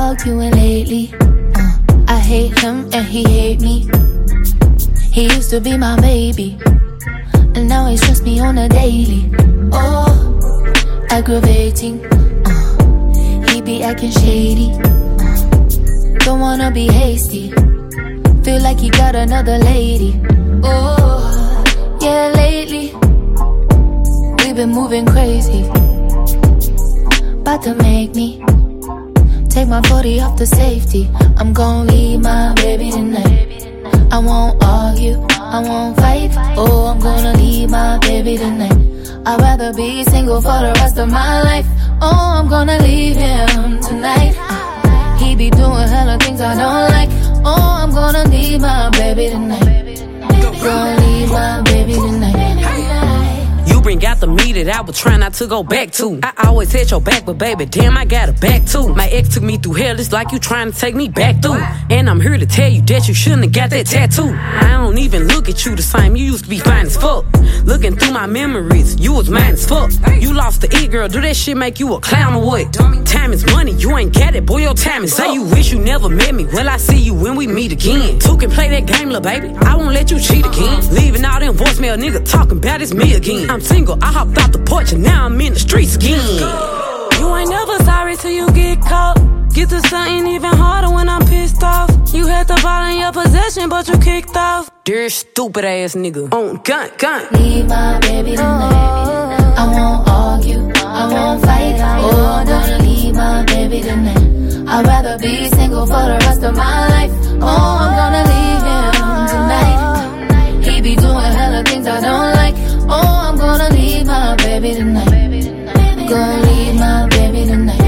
arguing lately. I hate him and he hate me. He used to be my baby, and now he trusts me on a daily. Oh, aggravating. He be acting shady. Don't wanna be hasty. Feel like he got another lady. Oh, yeah, lately we've been moving crazy. About to make me take my 40 off the safety. I'm gon' leave my baby tonight. I won't argue, I won't fight. Oh, I'm gonna leave my baby tonight. I'd rather be single for the rest of my life. Oh, I'm gonna leave him tonight. He be doing hella things I don't like. Oh, I'm gonna leave my baby tonight. Gonna leave my baby tonight. You bring out the me that I was trying not to go back to. I always had your back, but baby, damn, I got it back too. My ex took me through hell, it's like you trying to take me back through. And I'm here to tell you that you shouldn't have got that tattoo. I don't even look at you the same, you used to be fine as fuck. Looking through my memories, you was mine as fuck. You lost the it, girl, do that shit make you a clown or what? Time is money, you ain't got it, boy, your time is up. Say you wish you never met me, well, I see you when we meet again. Two can play that game, little baby, I won't let you cheat again. Leaving all them voicemail nigga talking about it's me again. I'm single, I hopped out the porch and now I'm in the streets again. You ain't never sorry till you get caught. Get to something even harder when I'm pissed off. You had the ball in your possession, but you kicked off. Dear stupid ass nigga. On gun. Leave my baby tonight. I won't argue, I won't fight. Oh, I'm gonna leave my baby tonight. I'd rather be single for the rest of my life. Oh, I'm gonna leave him tonight. He be doing hella things I don't like. Oh, I'm gonna leave my baby tonight. Gonna leave my baby tonight.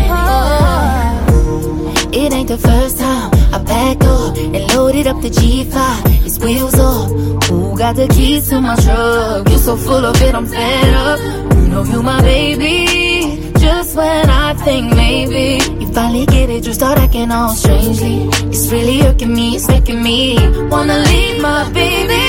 Oh, it ain't the first time I backed up and loaded up the G5. His wheels up. Who got the keys to my truck? You so full of it, I'm fed up. You know you my baby. Just when I think maybe you finally get it, you start acting all strangely. It's really irking me, it's making me wanna leave my baby.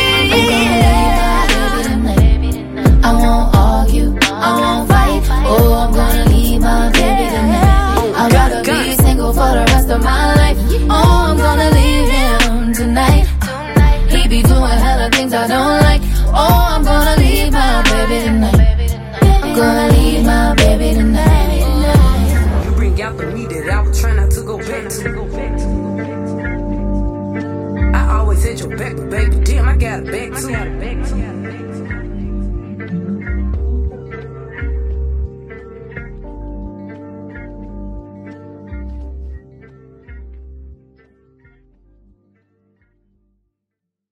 I won't argue, I won't fight. Oh, I'm gonna leave my baby tonight. I'd rather be single for the rest of my life. Oh, I'm gonna leave him tonight. He be doing hella things I don't like. Oh, I'm gonna leave my baby tonight. I'm gonna leave my baby tonight. You bring out the me that I was trying not to go back to. I always had your back, but baby, damn, I got it back too.